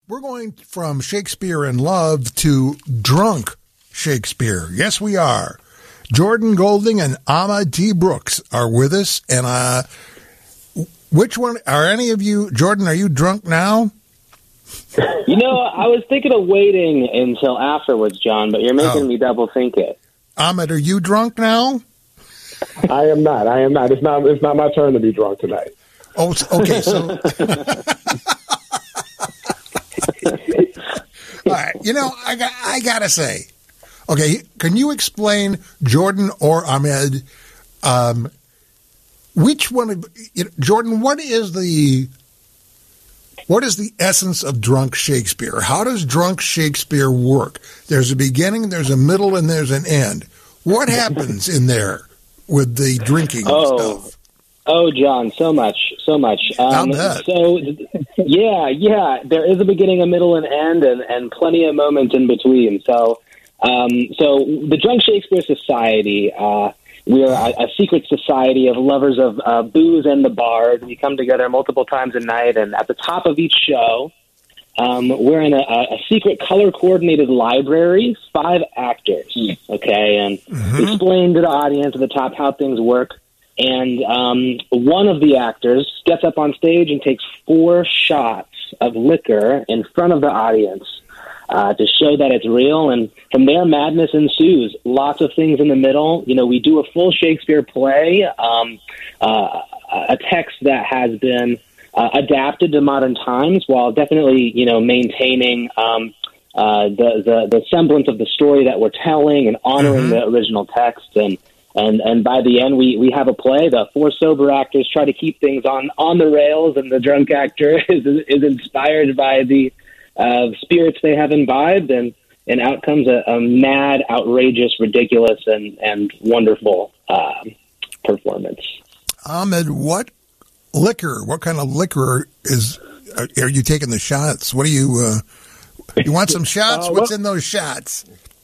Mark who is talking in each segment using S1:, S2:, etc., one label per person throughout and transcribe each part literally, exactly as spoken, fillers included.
S1: We're going from Shakespeare in Love to drunk Shakespeare. Yes, we are. Jordan Golding and Ahmad T. Brooks are with us. And uh, which one are any of you? Jordan, are you drunk now?
S2: You know, I was thinking of waiting until afterwards, John, but you're making
S1: Oh.
S2: me double think it.
S1: Ahmad, are you drunk now?
S3: I am not. I am not. It's not. It's not my turn to be drunk tonight.
S1: Oh, it's- okay. So, all right. You know, I got. I gotta say, okay. Can you explain, Jordan or Ahmed, um, which one of you know, Jordan? What is the what is the essence of drunk Shakespeare? How does drunk Shakespeare work? There's a beginning, there's a middle, and there's an end. What happens in there with the drinking
S2: Oh.
S1: stuff?
S2: Oh, John, so much, so much. Um,
S1: bet.
S2: so, yeah, yeah, there is a beginning, a middle, and end, and, and plenty of moments in between. So, um, so the Drunk Shakespeare Society, uh, we're a, a secret society of lovers of uh, booze and the bard. We come together multiple times a night, and at the top of each show, um, we're in a, a secret color-coordinated library, five actors, okay, and
S1: Mm-hmm.
S2: explain to the audience at the top how things work. And um, one of the actors gets up on stage and takes four shots of liquor in front of the audience uh, to show that it's real. And from there, madness ensues. Lots of things in the middle. You know, we do a full Shakespeare play, um, uh, a text that has been uh, adapted to modern times while definitely, you know, maintaining um, uh, the, the, the semblance of the story that we're telling and honoring
S1: Mhm.
S2: the original text. And And and by the end, we, we have a play. The four sober actors try to keep things on, on the rails, and the drunk actor is is inspired by the uh, spirits they have imbibed, and, and out comes a, a mad, outrageous, ridiculous, and, and wonderful uh, performance.
S1: Ahmed, what liquor, what kind of liquor is, are, are you taking the shots? What do you, uh, you want some shots?
S3: Uh,
S1: What's
S3: well-
S1: in those shots?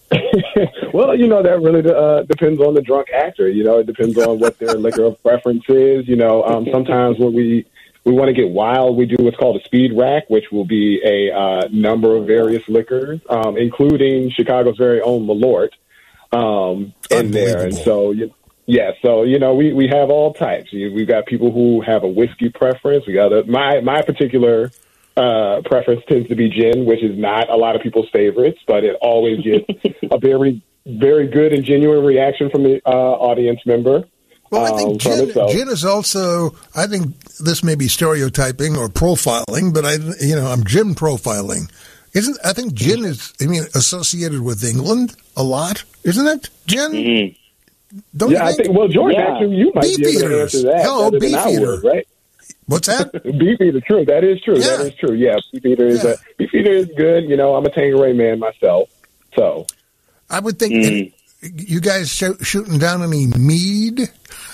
S3: Well, you know, that really uh, depends on the drunk actor. You know, it depends on what their liquor of preference is. You know, um, sometimes when we we want to get wild, we do what's called a speed rack, which will be a uh, number of various liquors, um, including Chicago's very own Malort um, in there. And so, you, yeah, so, you know, we, we have all types. You- We've got people who have a whiskey preference. We got a, my, my particular uh, preference tends to be gin, which is not a lot of people's favorites, but it always gets a very, very good and genuine reaction from the uh, audience member.
S1: Well, I
S3: um,
S1: think
S3: from
S1: gin,
S3: it, so-
S1: gin is also, I think this may be stereotyping or profiling, but I, you know, I'm gin profiling. Isn't, I think gin is, I mean, associated with England a lot, isn't it? Gin?
S2: Mm-hmm.
S1: Don't
S3: yeah,
S1: you
S3: I
S1: think?
S3: think, well, Jordan,
S2: Yeah.
S3: actually, you might be able to
S1: Beefeaters.
S3: answer that
S1: Hello,
S3: better than I
S1: beefeater.
S3: would, right?
S1: What's that?
S3: Beefeater, true. That is true.
S1: Yeah.
S3: That is true. Yeah, Beefeater is
S1: Yeah.
S3: a Beefeater is good. You know, I'm a Tanqueray man myself, so
S1: I would think,
S2: Mm.
S1: you guys sh- shooting down any mead?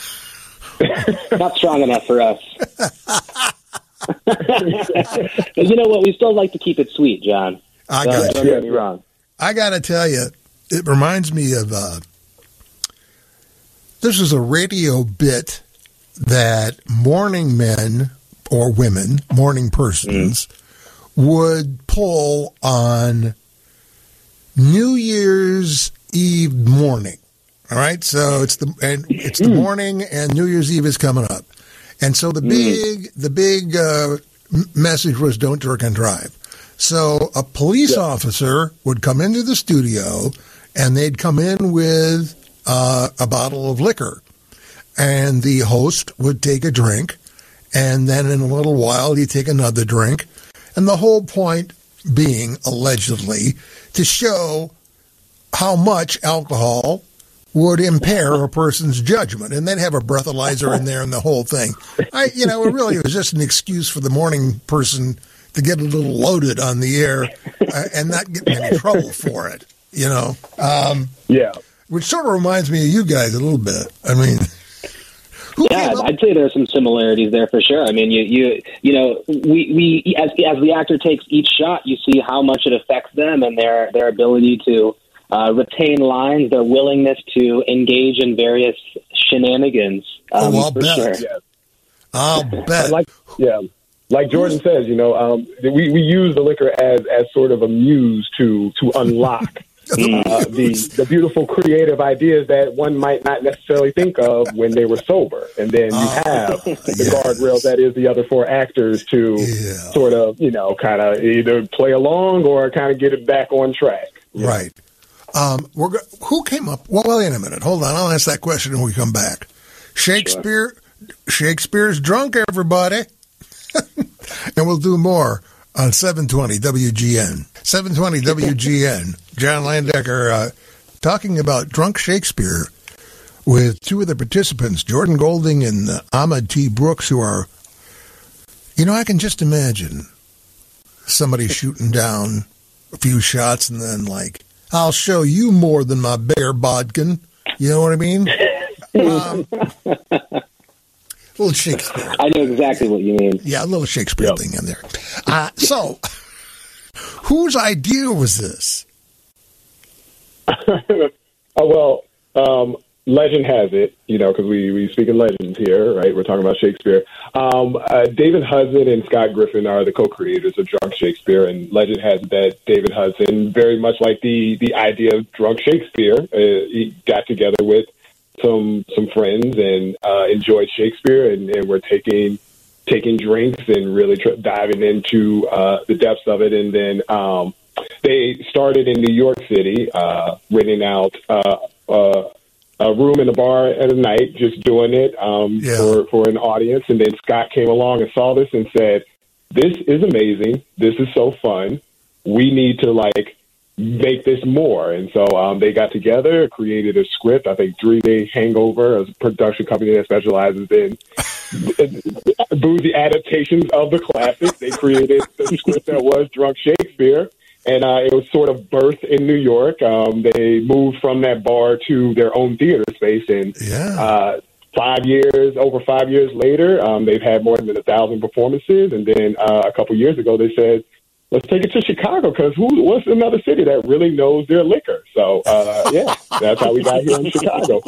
S2: Not strong enough for us. But you know what? We still like to keep it sweet, John.
S1: I
S2: So,
S1: got
S2: don't
S1: you.
S2: get me wrong.
S1: I got to tell you, it reminds me of uh, this is a radio bit that morning men or women, morning persons, would pull on New Year's Eve morning. All right, so it's the and it's the morning, and New Year's Eve is coming up, and so the big the big uh, m- message was don't drink and drive. So a police officer would come into the studio, and they'd come in with uh, a bottle of liquor, and the host would take a drink, and then in a little while he'd take another drink, and the whole point being allegedly to show how much alcohol would impair a person's judgment, and they'd have a breathalyzer in there and the whole thing. I, you know, it really was just an excuse for the morning person to get a little loaded on the air uh, and not get in any trouble for it, you know. Um,
S3: yeah.
S1: which sort of reminds me of you guys a little bit. I mean, who
S2: Yeah,
S1: came up-
S2: I'd say there's some similarities there for sure. I mean, you you you know, we, we as as the actor takes each shot, you see how much it affects them and their their ability to uh, retain lines, their willingness to engage in various shenanigans. Um,
S1: Oh, I'll
S2: for
S1: bet.
S2: sure.
S3: Yeah.
S1: I'll bet.
S3: Like, yeah. like Jordan says, you know, um, we, we use the liquor as, as sort of a muse to to unlock uh, the the beautiful creative ideas that one might not necessarily think of when they were sober. And then you
S1: Oh,
S3: have the
S1: yes.
S3: guardrail that is the other four actors to
S1: Yeah.
S3: sort of, you know, kind of either play along or kind of get it back on track. you know?
S1: Right. Um, we're go- who came up? Well, wait a minute. Hold on. I'll ask that question when we come back. Shakespeare. Shakespeare's drunk, everybody. And we'll do more on seven twenty W G N. seven twenty W G N. John Landecker uh, talking about drunk Shakespeare with two of the participants, Jordan Golding and uh, Ahmed T. Brooks, who are, you know, I can just imagine somebody shooting down a few shots and then like, I'll show you more than my bear bodkin. You know what I mean? Um, little Shakespeare.
S2: I know exactly what you mean.
S1: Yeah, a little Shakespeare
S3: Yep.
S1: thing in there. Uh, so, whose idea was this?
S3: Oh, well, um, legend has it, you know, because we, we speak in legends here, right? We're talking about Shakespeare. Um, uh, David Hudson and Scott Griffin are the co-creators of Drunk Shakespeare, and legend has it that David Hudson, very much like the, the idea of Drunk Shakespeare, uh, he got together with some some friends and uh, enjoyed Shakespeare, and, and were taking taking drinks and really tr- diving into uh, the depths of it. And then um, they started in New York City, uh, renting out uh, uh, a room in a bar at a night, just doing it um,
S1: Yeah.
S3: for, for an audience. And then Scott came along and saw this and said, this is amazing. This is so fun. We need to, like, make this more. And so um, they got together, created a script. I think Three Day Hangover, a production company that specializes in boozy adaptations of the classic. They created the script that was Drunk Shakespeare, and uh, it was sort of birthed in New York. Um, they moved from that bar to their own theater space, and
S1: Yeah.
S3: uh, five years, over five years later, um, they've had more than a thousand performances. And then uh, a couple years ago, they said, let's take it to Chicago, because who? What's another city that really knows their liquor? So, uh, yeah, that's how we got here in Chicago.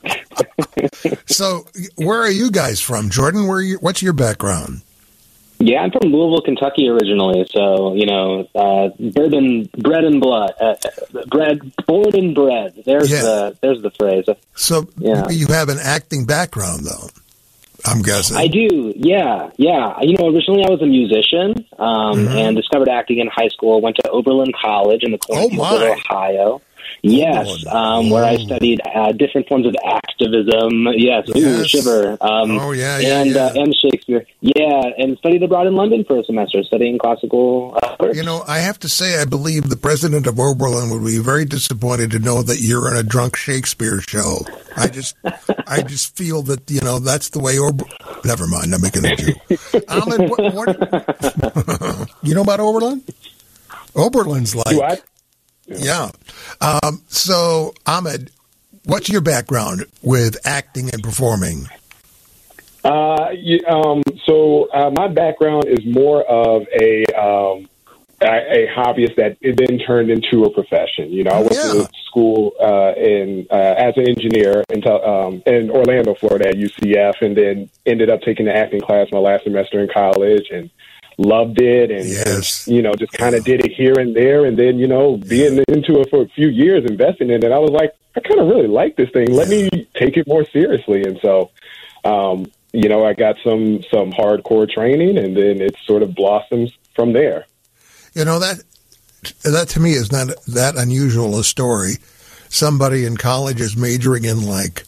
S1: So, where are you guys from, Jordan? Where are you, what's your background?
S2: Yeah, I'm from Louisville, Kentucky originally. So, you know, uh, bourbon, bread and blood, uh, bread, born and bred. There's
S1: Yeah.
S2: the there's the phrase.
S1: So,
S2: Yeah.
S1: you have an acting background, though, I'm guessing.
S2: I do, yeah, yeah. You know, originally I was a musician um,
S1: Mhm.
S2: and discovered acting in high school. Went to Oberlin College in the cornfields
S1: Oh,
S2: of
S1: my.
S2: Ohio. Yes,
S1: Oberlin.
S2: um, where I
S1: Oh.
S2: studied uh, different forms of activism. Yes, ooh,
S1: Yes.
S2: shiver. Um,
S1: Oh, yeah, yeah,
S2: and
S1: yeah.
S2: Uh, and Shakespeare. Yeah, and studied abroad in London for a semester, studying classical uh, works.
S1: You know, I have to say, I believe the president of Oberlin would be very disappointed to know that you're in a drunk Shakespeare show. I just, I just feel that, you know, that's the way Ober. Never mind, I'm making a joke. Ahmed, what, what you know about Oberlin? Oberlin's like,
S3: Do I?
S1: yeah. Um, so, Ahmed, what's your background with acting and performing?
S3: Uh, you, um, so uh, my background is more of a um, a, a hobbyist that it then turned into a profession. You know, I went
S1: Yeah.
S3: to school uh, in uh, as an engineer in, um, in Orlando, Florida, at U C F, and then ended up taking the acting class my last semester in college, and loved it, and,
S1: Yes.
S3: and you know, just kind of did it here and there, and then you know, being into it for a few years, investing in it, I was like, I kind of really like this thing. Let me take it more seriously, and so. Um, You know, I got some some hardcore training, and then it sort of blossoms from there.
S1: You know, that that to me is not that unusual a story. Somebody in college is majoring in like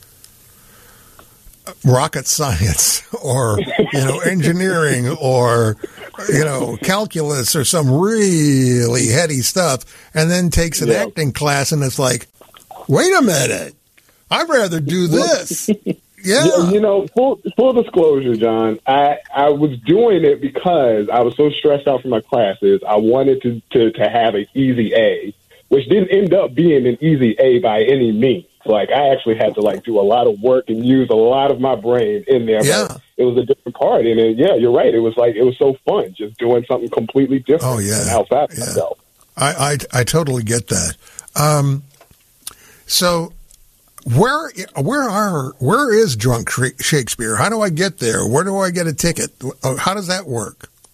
S1: rocket science or, you know, engineering or, you know, calculus or some really heady stuff, and then takes an
S3: Yeah.
S1: acting class, and it's like, wait a minute, I'd rather do this. Yeah.
S3: Yeah, you know, full full disclosure, John, I, I was doing it because I was so stressed out from my classes. I wanted to, to, to have an easy A, which didn't end up being an easy A by any means. Like, I actually had to, like, do a lot of work and use a lot of my brain in there.
S1: Yeah.
S3: But it was a different part. And, it, yeah, you're right. It was, like, it was so fun just doing something completely different
S1: Oh, yeah.
S3: and outside of
S1: Yeah.
S3: myself.
S1: I, I, I totally get that. Um, so where where are where is Drunk Shakespeare? How do I get there? Where do I get a ticket? How does that work?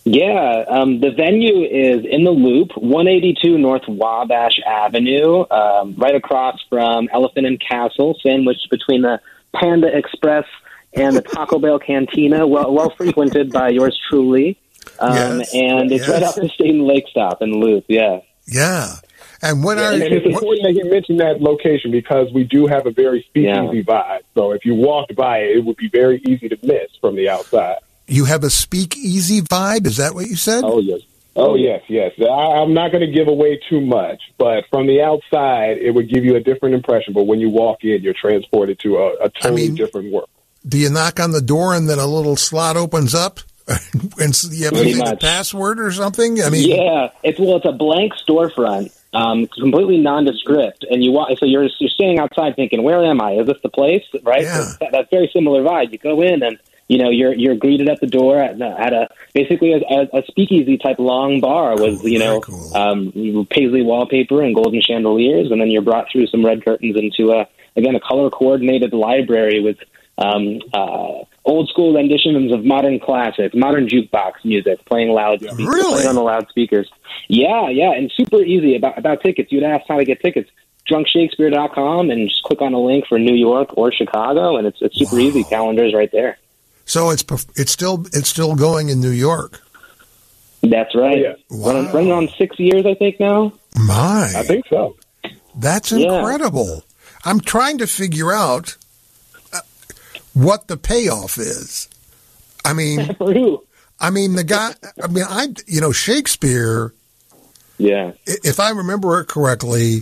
S2: Yeah, um, the venue is in the Loop, one eighty-two North Wabash Avenue, um, right across from Elephant and Castle, sandwiched between the Panda Express and the Taco Bell Cantina, well, well frequented by yours truly. Um,
S1: Yes,
S2: and it's
S1: yes.
S2: right off the State and Lake stop in the Loop, yeah.
S1: Yeah. And when
S3: Yeah,
S1: are
S3: and it's
S1: what,
S3: important that you mention that location because we do have a very speakeasy vibe. So if you walked by it, it would be very easy to miss from the outside.
S1: you have a speakeasy vibe? Is that what you said?
S3: Oh, yes. Oh, yes, yes. I, I'm not going to give away too much, but from the outside, it would give you a different impression. But when you walk in, you're transported to a, a totally
S1: I mean,
S3: different world.
S1: Do you knock on the door and then a little slot opens up? And so you have to
S2: Pretty
S1: say the
S2: much.
S1: password or something? I mean,
S2: Yeah, it's well, it's a blank storefront, um, completely nondescript, and you walk. So you're you're standing outside thinking, "Where am I? Is this the place?" Right?
S1: Yeah.
S2: So that, that's very similar vibe. You go in, and you know you're you're greeted at the door at, at a basically a, a, a speakeasy type long bar with
S1: Cool,
S2: you know
S1: very cool.
S2: um, paisley wallpaper and golden chandeliers, and then you're brought through some red curtains into a again a color coordinated library with. Um, uh, old school renditions of modern classics, modern jukebox music playing loud,
S1: Really?
S2: playing on the loudspeakers. Yeah, yeah, and super easy about about tickets. You'd ask how to get tickets. drunk shakespeare dot com and just click on a link for New York or Chicago, and it's it's super
S1: Wow.
S2: easy. Calendar's right there.
S1: so it's perf- it's still it's still going in New York.
S2: That's right.
S3: Oh, yeah.
S2: Running,
S1: Wow.
S2: running on six years, I think now.
S1: My,
S3: I think so.
S1: that's
S2: Yeah.
S1: incredible. I'm trying to figure out uh, what the payoff is. I mean,
S2: For who?
S1: I mean the guy. I mean, I you know Shakespeare,
S2: Yeah.
S1: i- if I remember it correctly,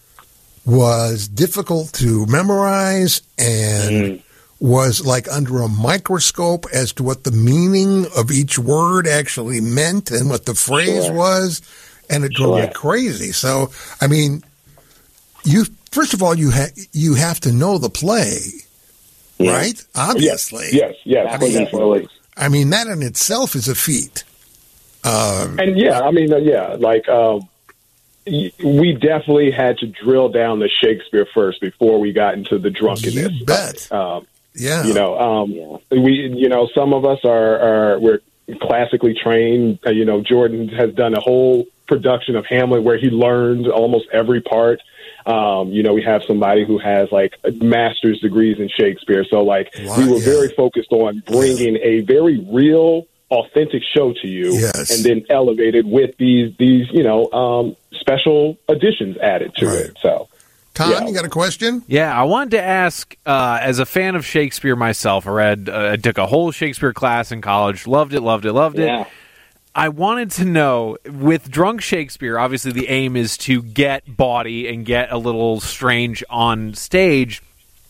S1: was difficult to memorize and
S2: Mm.
S1: was like under a microscope as to what the meaning of each word actually meant and what the phrase
S2: Sure.
S1: was, and it drove me
S2: Sure.
S1: crazy. So, I mean, you first of all you ha- you have to know the play,
S2: Yeah.
S1: right? Obviously,
S3: Yes, yes.
S2: Backwards and
S3: definitely.
S2: forwards.
S1: I mean, that in itself is a feat. Um,
S3: And yeah, I mean, uh, yeah, like um, y- we definitely had to drill down the Shakespeare first before we got into the drunkenness.
S1: You bet.
S3: Um,
S1: yeah,
S3: you know, um,
S2: Yeah.
S3: we, you know, some of us are, are we're classically trained. Uh, you know, Jordan has done a whole production of Hamlet where he learned almost every part. Um, you know, we have somebody who has like master's degrees in Shakespeare. So like
S1: Wow,
S3: we were
S1: yeah.
S3: very focused on bringing a very real, authentic show to you,
S1: Yes.
S3: and then elevated with these these you know um, special additions added to
S1: Right.
S3: it. So
S1: Tom,
S3: yeah.
S1: you got a question?
S4: Yeah, I wanted to ask, uh, as a fan of Shakespeare myself, I read, uh, I took a whole Shakespeare class in college, loved it, loved it, loved it.
S2: Yeah.
S4: I wanted to know, with Drunk Shakespeare, obviously the aim is to get bawdy and get a little strange on stage.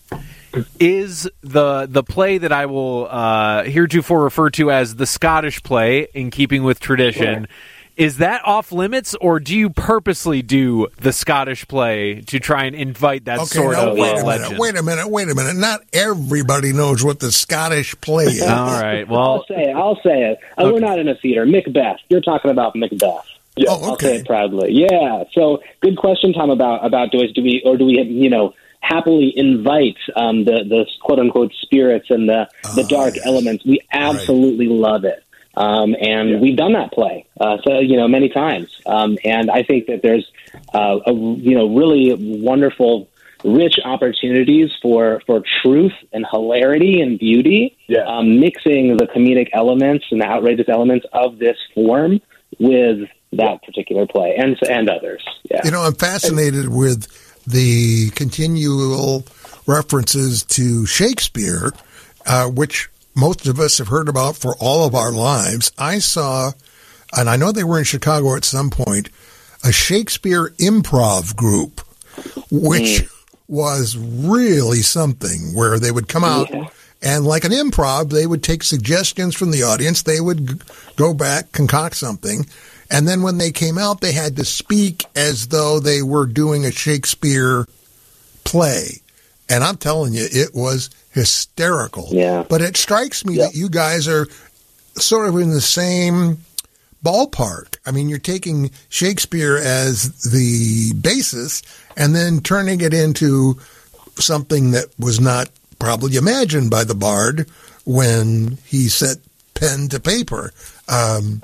S4: Is the the play that I will uh, heretofore refer to as the Scottish play, in keeping with tradition, is that off limits, or do you purposely do the Scottish play to try and invite that
S1: Okay,
S4: sort
S1: now
S4: of
S1: wait
S4: uh,
S1: a
S4: legend?
S1: minute, wait a minute, wait a minute. Not everybody knows what the Scottish play is.
S4: All right,
S2: I'll
S4: well,
S2: say it. I'll say it. Uh, We're not in a theater. Macbeth. You're talking about Macbeth.
S3: yeah,
S1: Oh,
S2: I'll say
S1: okay.
S2: it proudly. Yeah. So good question, Tom. About about do we do we or do we you know happily invite um, the the quote unquote spirits and the the
S1: Ah,
S2: dark
S1: yes.
S2: elements? We absolutely love it, um, and
S3: Yeah.
S2: we've done that play uh, so you know many times. Um, and I think that there's uh, a you know really wonderful, rich opportunities for for truth and hilarity and beauty.
S3: Yeah.
S2: Um, mixing the comedic elements and the outrageous elements of this form with that particular play and and others. Yeah.
S1: You know, I'm fascinated with the continual references to Shakespeare, uh, which most of us have heard about for all of our lives. I saw, and I know they were in Chicago at some point, a Shakespeare improv group, which was really something, where they would come out
S2: Yeah.
S1: and, like an improv, they would take suggestions from the audience. They would g- go back, concoct something. And then when they came out, they had to speak as though they were doing a Shakespeare play. And I'm telling you, it was hysterical.
S2: Yeah.
S1: But it strikes me
S2: Yeah.
S1: that you guys are sort of in the same ballpark. I mean, you're taking Shakespeare as the basis and then turning it into something that was not probably imagined by the bard when he set pen to paper. Um,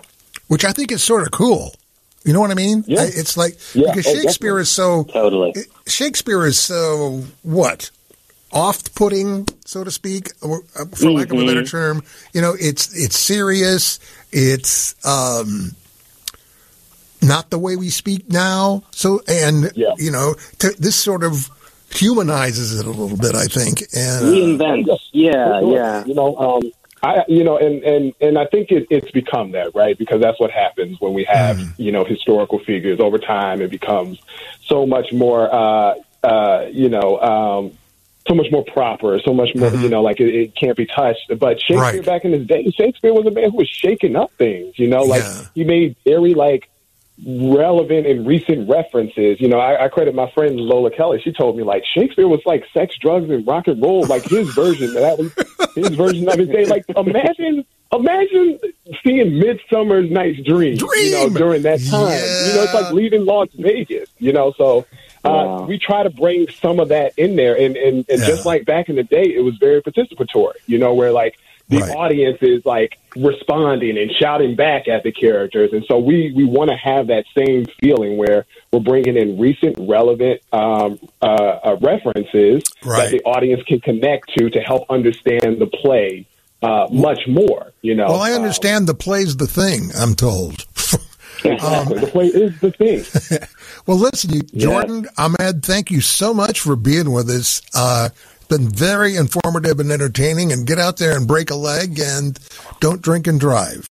S1: which I think is sort of cool. You know what I mean?
S3: Yeah.
S1: I, it's like,
S3: Yeah,
S1: because
S3: oh,
S1: Shakespeare
S3: definitely.
S1: is so,
S2: Totally.
S1: Shakespeare is so, what? Oft-putting, so to speak, or, uh, for lack of a better term. You know, it's it's serious. It's um, not the way we speak now. So, and
S3: Yeah.
S1: you know, to, this sort of humanizes it a little bit, I think. And uh,
S2: Reinvent. Yeah,
S3: Sure.
S2: yeah.
S3: You know, um, I, you know, and, and, and I think it, it's become that, right? Because that's what happens when we have,
S1: Mm.
S3: you know, historical figures over time. It becomes so much more, uh, uh, you know, um, so much more proper, so much more, you know, like it, it can't be touched. But Shakespeare
S1: Right.
S3: back in his day, Shakespeare was a man who was shaking up things, you know, like
S1: Yeah.
S3: he made very like relevant and recent references. You know, I, I credit my friend Lola Kelly. She told me like Shakespeare was like sex, drugs, and rock and roll, like his version. That was his version of his day. Like imagine, imagine seeing Midsummer's Night's Dream, you know,
S1: Dream!
S3: during that time. You know, it's like leaving Las Vegas. You know, so. Uh,
S2: Wow.
S3: we try to bring some of that in there, and, and, and
S1: Yeah.
S3: just like back in the day, it was very participatory, you know, where like the
S1: Right.
S3: audience is like responding and shouting back at the characters. And so we, we want to have that same feeling where we're bringing in recent, relevant um, uh, uh, references
S1: Right.
S3: that the audience can connect to to help understand the play uh, much more, you know.
S1: well, I understand the play's the thing, I'm told.
S3: Um, exactly. The play is the thing.
S1: Well, listen, you, Jordan, Ahmed, thank you so much for being with us. Uh, it's been very informative and entertaining. And get out there and break a leg and don't drink and drive.